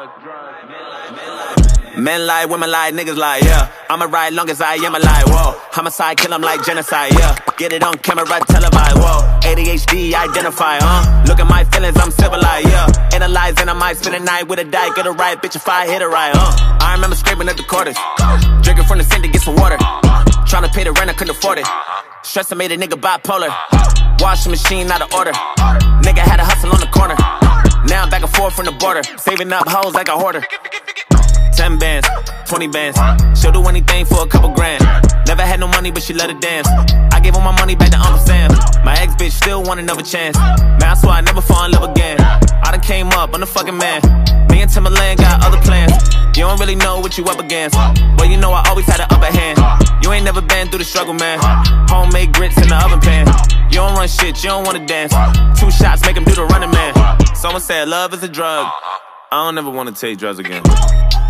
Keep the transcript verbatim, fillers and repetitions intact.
Men lie, women lie, niggas lie, yeah. I'ma ride long as I am alive, whoa. Homicide, kill 'em like genocide, yeah. Get it on camera, televised, whoa. A D H D, identify, huh? Look at my feelings, I'm civilized, yeah. Analyzing, I might spend a night with a die, get a right, bitch, if I hit a right, huh? I remember scraping at the quarters, drinking from the sink to get some water. Tryna pay the rent, I couldn't afford it. Stress, I made a nigga bipolar. Washing machine out of order. Nigga had a hustle on the corner. Now I'm back and forth from the border, saving up hoes like a hoarder. Ten bands, twenty bands. She'll do anything for a couple grand. Never had no money, but she let it dance. I gave all my money back to Uncle Sam. My ex bitch still want another chance. Man, I swear I never fall in love again. I done came up, I'm the fucking man. Me and Timberland got other plans. You don't really know what you up against, but you know I always had an upper hand. You ain't never been through the struggle, man. Homemade grits in the oven pan. You don't run shit, you don't wanna dance. Two shots make him do the running man. Someone said love is a drug. I don't ever wanna take drugs again.